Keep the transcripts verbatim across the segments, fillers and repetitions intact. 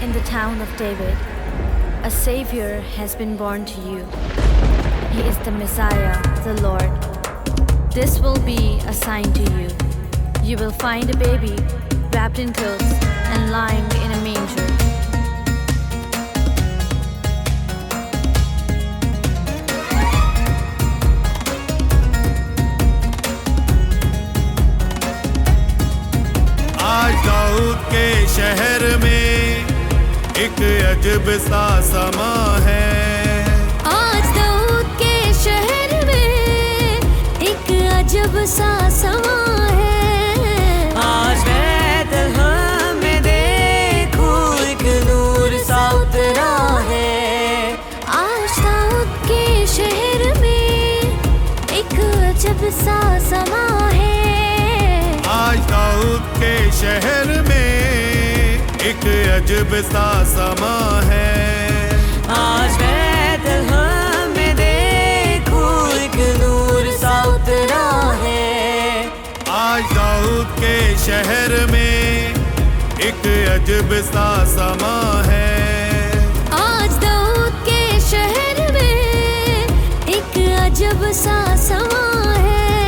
in the town of David, a Savior has been born to you. He is the Messiah, the Lord. This will be a sign to you. You will find a baby wrapped in clothes and lying in a manger. आज दाऊद के शहर में एक अजब सा समा है। आज दाऊद के शहर में एक अजब सा समा है। आज बैतलहम में देखो एक नूर सा उतरा है। आज दाऊद के शहर में एक अजब सा समा है। आज दाऊद के शहर में एक अजब सा समा है। आज बैतलहम में देखो एक नूर सा उतरा है। आज दाऊद के शहर में एक अजब सा समा है। आज दाऊद के शहर में एक अजब सा समा है।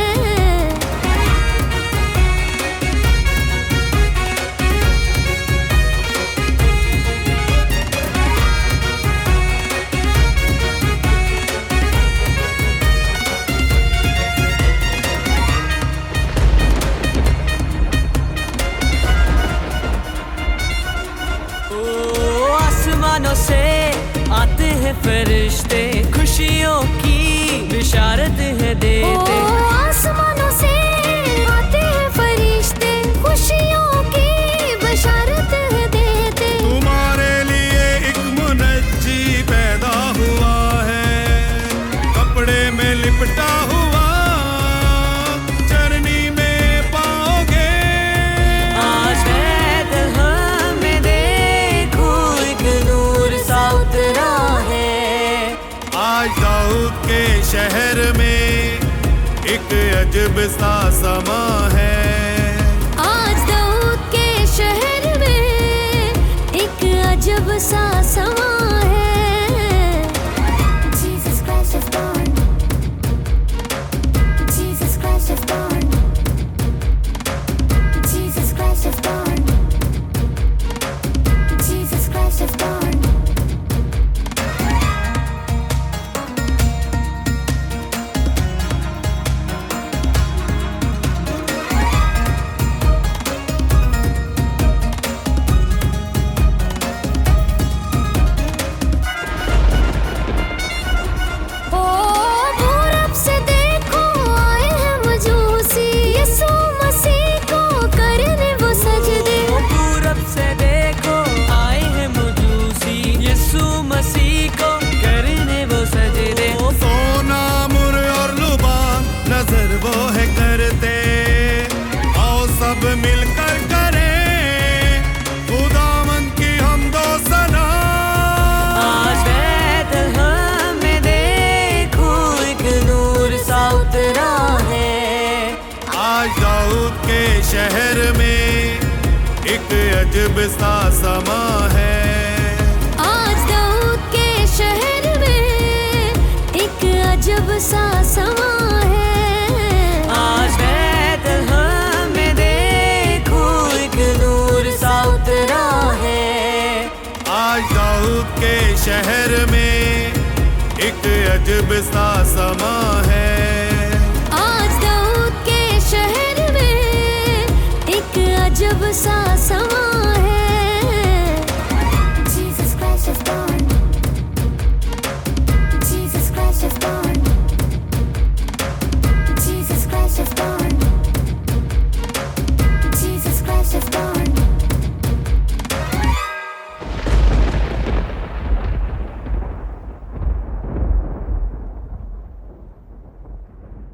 आसमानों से आते हैं फरिश्ते, खुशियों की बिशारत है देते। ओ आसमानों से आते हैं फरिश्ते, खुशियों की बशारत है देते। तुम्हारे लिए एक मुनज्जी पैदा हुआ है, कपड़े में लिपटा हुआ चरनी में पाओगे। आज बैतलहम में देखो एक नूर सा उतरा है। आज दाऊद के शहर में एक अजब सा समा है। आज दाऊद के शहर में एक अजब सा समा है। Jesus Christ is born. Jesus Christ is born. Jesus Christ is born. Jesus Christ is born. मिलकर करें खुदावंद की हमदो सना। आज बैतलहम में देखो एक नूर सा उतरा है। आज दाऊद के शहर में एक अजब सा समा है। आज दाऊद के शहर में एक अजब सा समा है। आज बैतलहम में देखो एक नूर सा उतरा है। आज दाऊद के शहर में एक अजब सा समा है।